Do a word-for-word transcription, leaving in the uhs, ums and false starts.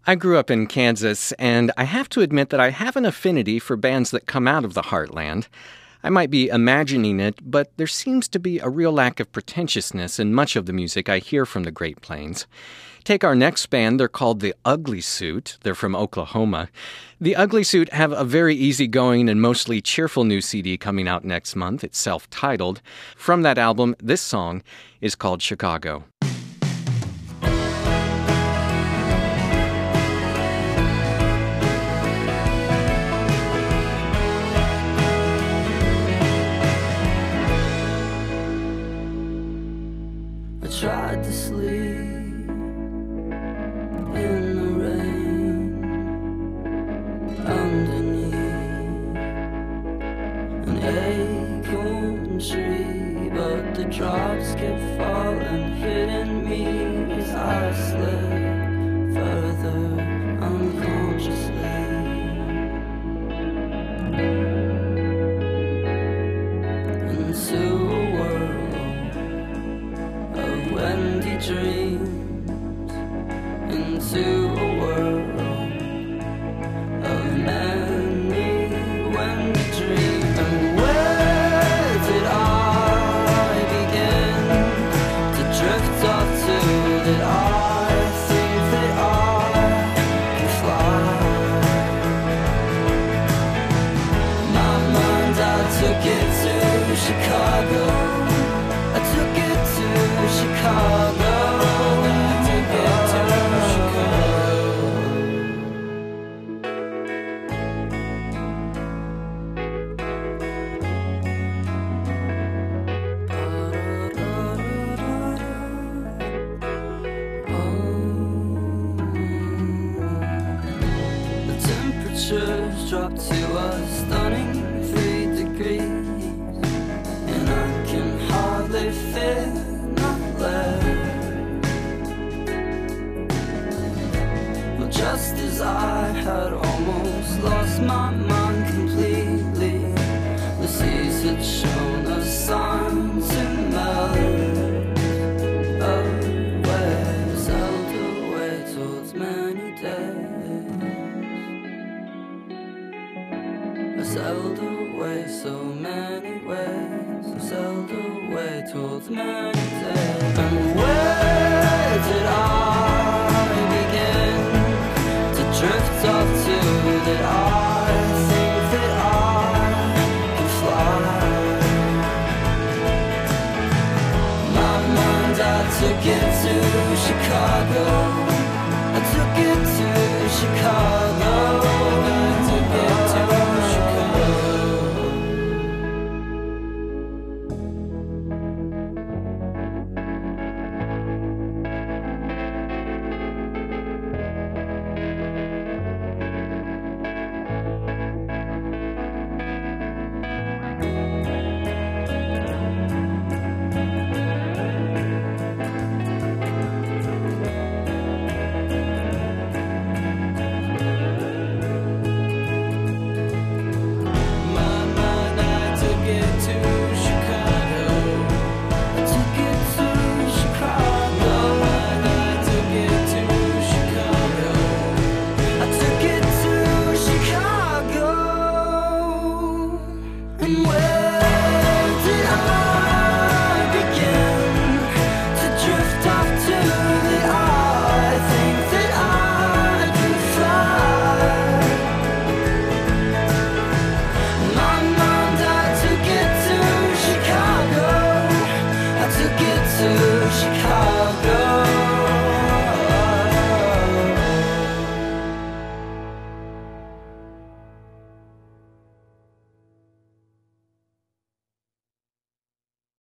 I grew up in Kansas, and I have to admit that I have an affinity for bands that come out of the heartland. I might be imagining it, but there seems to be a real lack of pretentiousness in much of the music I hear from the Great Plains. Take our next band. They're called The Ugly Suit. They're from Oklahoma. The Ugly Suit have a very easygoing and mostly cheerful new C D coming out next month. It's self-titled. From that album, this song is called Chicago. I tried to sleep in the rain underneath an acorn tree, but the drops kept falling, hitting me as I slept further unconsciously into a world of windy dreams, into a world of many windy dreams. And where did I begin to drift off to? Did I think that I could fly? My mind, I took it to Chicago. I took it to Chicago. I took it to The temperatures dropped to a stunning three degrees, and I can hardly fit my legs. Well, just as I had almost lost my mind completely, the seas had shown us signs to melt away, sailed away towards many days. I sailed away so many ways, I sailed away towards many days.